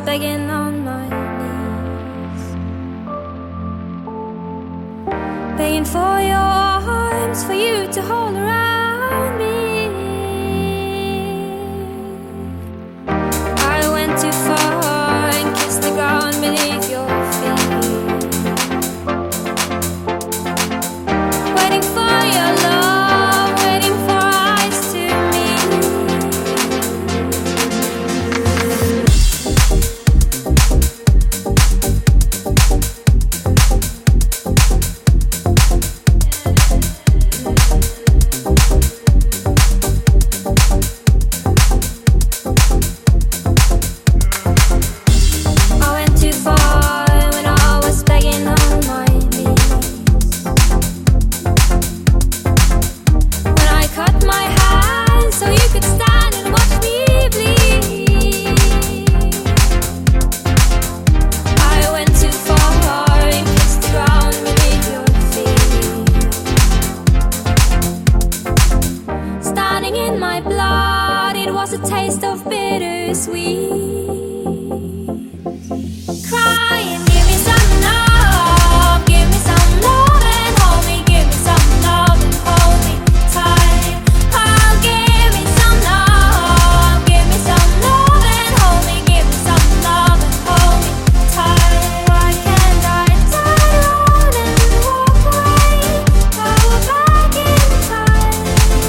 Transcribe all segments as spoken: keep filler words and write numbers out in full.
begging on my knees, begging for your arms, for you to hold around me. I went too far and kissed the ground beneath your feet, waiting for your love, waiting for eyes to meet. I went too far when I was begging on my knees, when I cut my hand so you could stand and watch me bleed. I went too far and kissed the ground beneath your feet. Standing in my blood, it was a taste of bittersweet. Crying, give me some love, give me some love and hold me, give me some love and hold me tight. Oh, give me some love, give me some love and hold me, give me some love and hold me tight. Why can't I turn around and walk away? Go back in time.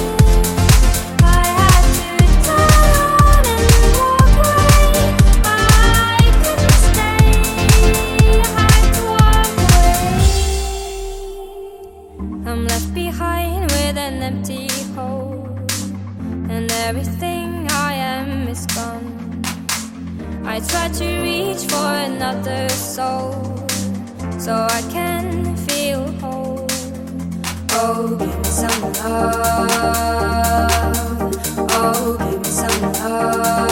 I had to turn around and walk away. I couldn't stay, I had to walk away. I'm left behind with an empty hole, and everything I am is gone. I try to reach for another soul so I can feel whole. Oh, give me some love. Oh, give me some love.